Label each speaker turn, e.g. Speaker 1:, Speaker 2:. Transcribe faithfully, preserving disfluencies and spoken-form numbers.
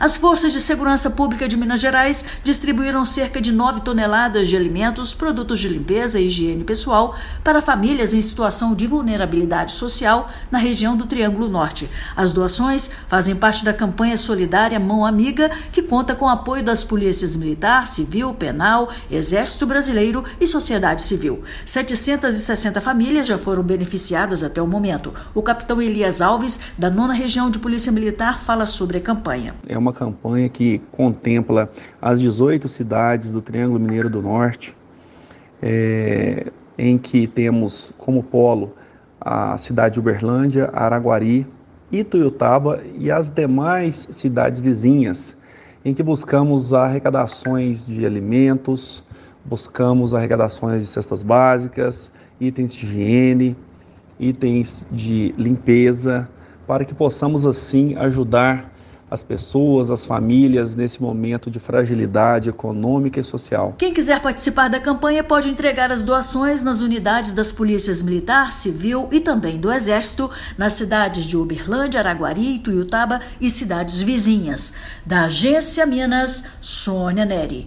Speaker 1: As Forças de Segurança Pública de Minas Gerais distribuíram cerca de nove toneladas de alimentos, produtos de limpeza e higiene pessoal para famílias em situação de vulnerabilidade social na região do Triângulo Norte. As doações fazem parte da campanha solidária Mão Amiga, que conta com o apoio das polícias militar, civil, penal, Exército Brasileiro e sociedade civil. setecentas e sessenta famílias já foram beneficiadas até o momento. O capitão Elias Alves, da nona Região de Polícia Militar, fala sobre a campanha.
Speaker 2: É uma campanha que contempla as dezoito cidades do Triângulo Mineiro do Norte, é, em que temos como polo a cidade de Uberlândia, Araguari, Ituiutaba e as demais cidades vizinhas, em que buscamos arrecadações de alimentos, buscamos arrecadações de cestas básicas, itens de higiene, itens de limpeza, para que possamos assim ajudar as pessoas, as famílias, nesse momento de fragilidade econômica e social.
Speaker 1: Quem quiser participar da campanha pode entregar as doações nas unidades das polícias militar, civil e também do Exército, nas cidades de Uberlândia, Araguari, Ituiutaba e cidades vizinhas. Da Agência Minas, Sônia Neri.